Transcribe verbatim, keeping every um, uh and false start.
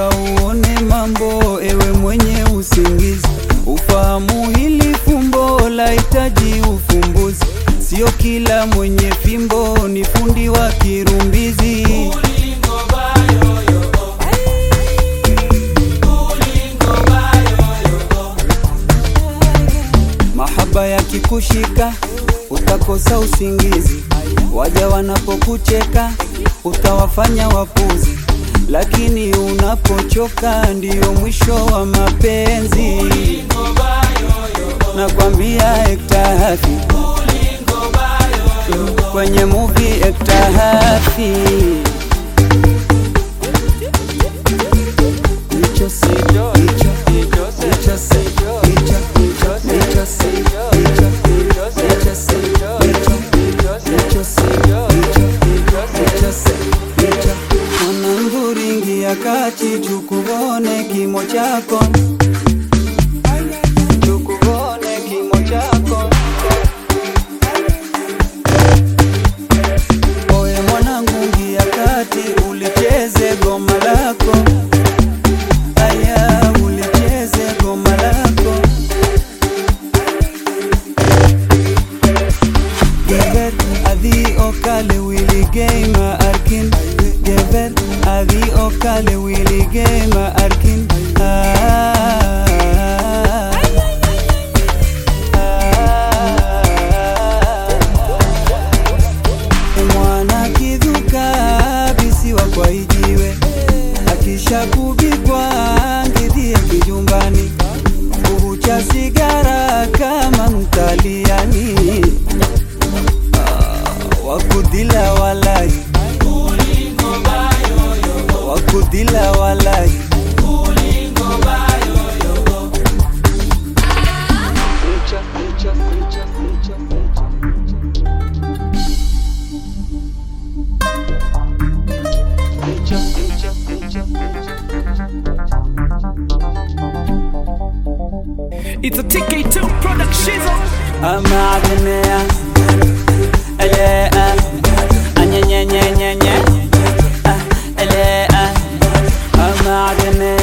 Amka uone mambo, ewe mwenye usingizi, ufahamu hili fumbo la hitaji ufumbuzi. Sio kila mwenye fimbo ni fundi wa kirumbizi. Mahaba yakikushika utakosa usingizi, waja wanapokucheka utawafanya wapuzi, lakini unapochoka ndio mwisho wa mapenzi. Nakwambia ektahafi kwenye movie ektahafi. Nicho si nicho nicho nicho si nicho nicho nicho si nicho nicho si nicho nicho si nicho si nicho. Mwanangu ringi ya kati tukubone kimo chako, tukubone kimo chako. Oye mwanangu ngia kati ulicheze goma lako, aya ulicheze goma lako. Gever adhi okale wili game arkin, gever adhi okale wili game arkin. Ah, mwana kidhuka bisiwa kwa ijiwe, akisha kubikwa ngidhie kijumbani, uhucha sigara kama mtaliani. Ah, wakudila walai, wakudila walai. It's a T K two production. Ama adenea ele anye nye nye nye nye ele ama adenea